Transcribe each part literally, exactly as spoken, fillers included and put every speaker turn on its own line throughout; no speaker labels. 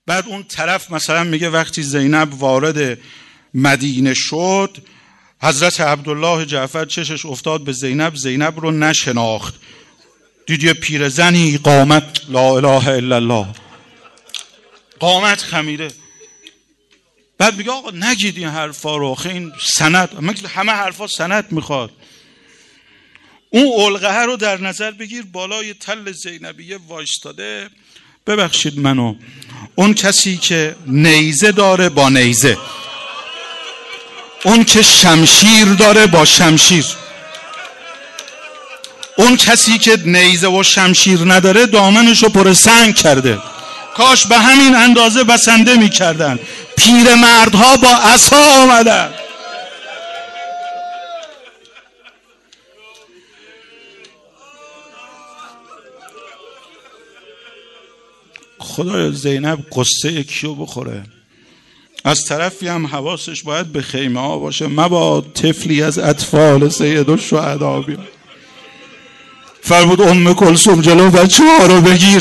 بعد اون طرف مثلا میگه وقتی زینب وارد مدینه شد حضرت عبدالله جعفر چشش افتاد به زینب، زینب رو نشناخت، دید یه پیرزنی قامت لا اله الا الله، قامت خمیره. بعد میگه آقا نگید این حرفا رو، آخه این سند، همه حرفا سند میخواد. اون علقه رو در نظر بگیر، بالای تل زینبیه وایستاده، ببخشید منو، اون کسی که نیزه داره با نیزه، اون که شمشیر داره با شمشیر، اون کسی که نیزه و شمشیر نداره دامنشو پر سنگ کرده. کاش به همین اندازه بسنده میکردن. پیرمردها با عصا آمدن. خدایا زینب قصه کیو بخوره؟ از طرفی هم حواسش باید به خیمه ها باشه، مباد طفلی از اطفال سیدالشهدا بیاد. فرمود ام کلثوم جلو بچه ها رو بگیر.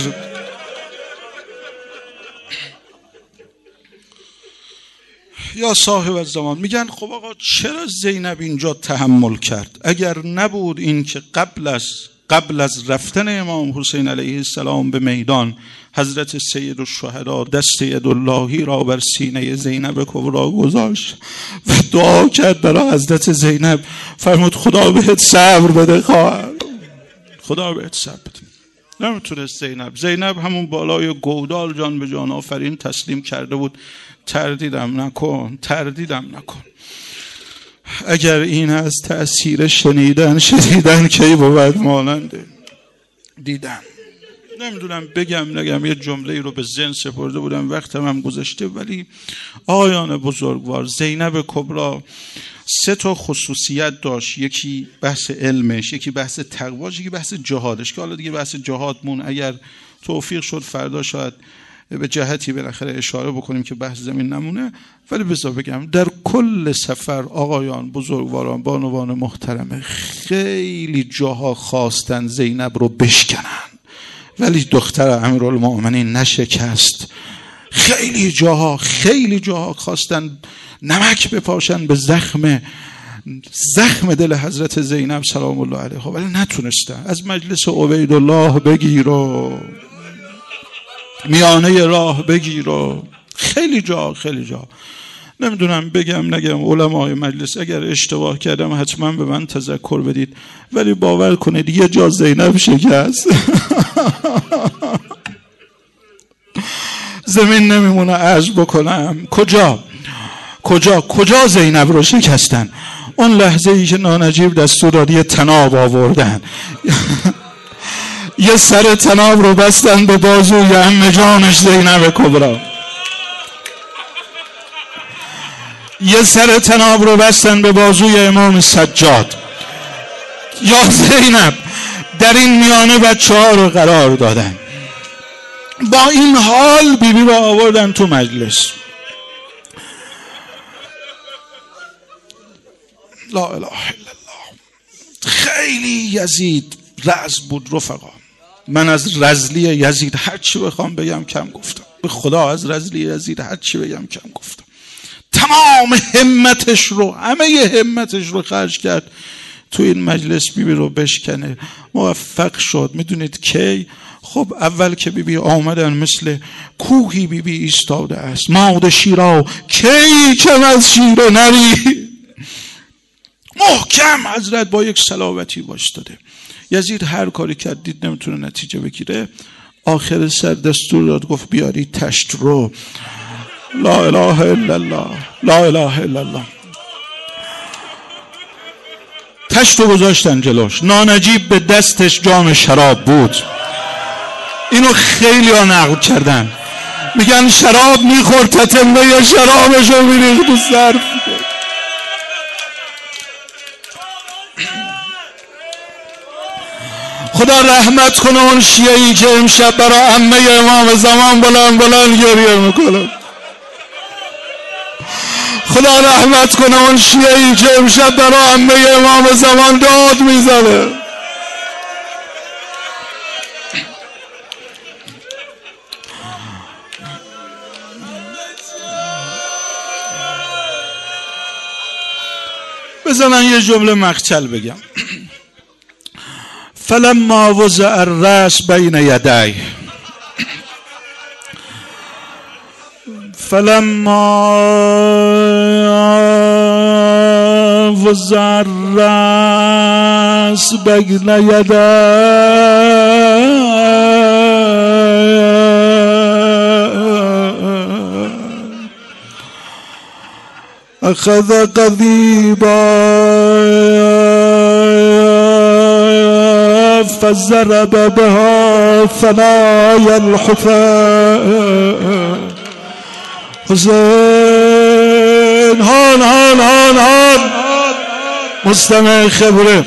یا صاحب الزمان میگن خب آقا چرا زینب اینجا تحمل کرد؟ اگر نبود این که قبل از قبل از رفتن امام حسین علیه السلام به میدان حضرت سیدالشهدا دست یداللهی را بر سینه زینب کبرا گذاشت و دعا کرد برای حضرت زینب، فرمود خدا بهت صبر بده خواهر، خدا بهت صبر بده. نمیتونست زینب زینب همون بالای گودال جان به جان آفرین تسلیم کرده بود. تردیدم نکن، تردیدم نکن. اگر این از تأثیر شنیدن شنیدن کی بود ماننده دیدن. نمیدونم بگم نگم، یه جمله رو به ذهن سپرده بودم وقتم هم گذشته، ولی آقایان بزرگوار، زینب کبرا سه تا خصوصیت داشت. یکی بحث علمش، یکی بحث تقواش، یکی بحث جهادش، که حالا دیگه بحث جهادمون اگر توفیق شد فردا شاید به جهتی بالاخره اشاره بکنیم که بحث زمین نمونه. ولی بذار بگم در کل سفر آقایان بزرگواران بانوان محترمه خیلی جاها خواستن زینب رو بشکنن، ولی دختر امیرالمؤمنین نشکست. خیلی جاها خیلی جاها خواستن نمک بپاشن به زخم زخم دل حضرت زینب سلام الله علیها، ولی نتونستن. از مجلس عبیدالله بگیر و میانه راه بگیر و خیلی جا خیلی جا. نمیدونم بگم نگم علمای مجلس، اگر اشتباه کردم حتما به من تذکر بدید، ولی باور کنید یه جا زینب شکست زمین نمیمونه عرض بکنم. کجا کجا کجا زینب رو شکستن؟ اون لحظه ای که نانجیب دستور داد یه طناب آوردن یه سر طناب رو بستن به بازوی عمه جانش زینب کبرا، یه سر طناب رو بستن به بازوی امام سجاد. یا زینب در این میانه بچه ها رو قرار دادن. با این حال بیبی رو آوردن تو مجلس. لا اله الا الله. خیلی یزید رز بود رفقا. من از رزلی یزید هر چی بخوام بگم کم گفتم، به خدا از رزلی یزید هر چی بگم کم گفتم. تمام همتش رو همه همتش رو خرج کرد تو این مجلس بیبی رو بشکنه. موفق شد. میدونید کی؟ خب اول که بیبی آمدن مثل کوهی بیبی ایستاده است. ماده شیرا کی کم از شیر نری، محکم حضرت با یک صلابتی باشداده. یزید هر کاری کرد دید نمیتونه نتیجه بگیره، آخر سر دستور داد گفت بیاری تشت رو. لا اله الا الله، لا اله الا الله. تشت رو گذاشتن جلوش. نانجیب به دستش جام شراب بود. اینو خیلی ها نقل کردن، میگن شراب میخورد تتمه یا شرابشو میریخت تو سر. خدا رحمت کنه اون شیعی که امشب برای عمه امام زمان بلند بلند گریه میکنه. خدا رحمت کنه اون شیعی که امشب برای عمه امام زمان داد میزنه. بزنن یه جمله مقتل بگم. فلما وضع الرأس بین یدیه، فلما وضع الرأس بین یدیه اخذ قضیبا فضرب بها ثنایا الحفاظ. حسین هان هان هان هان مستمع خبره.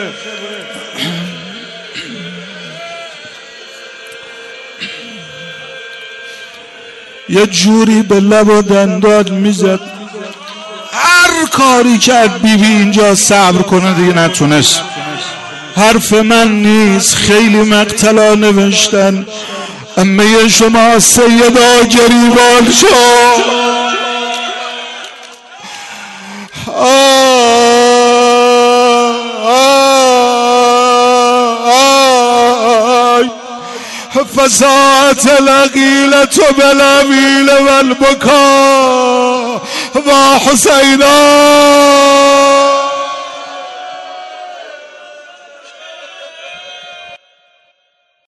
یه جوری به لب و دندان میزد، هر کاری کرد بیبی اینجا صبر کنه دیگه نتونست. حرف من نیست، خیلی مقتلا نوشتن. امه شما سیدا گریبان شد. فساعت العقیلة بالعویل والبکا و حسینا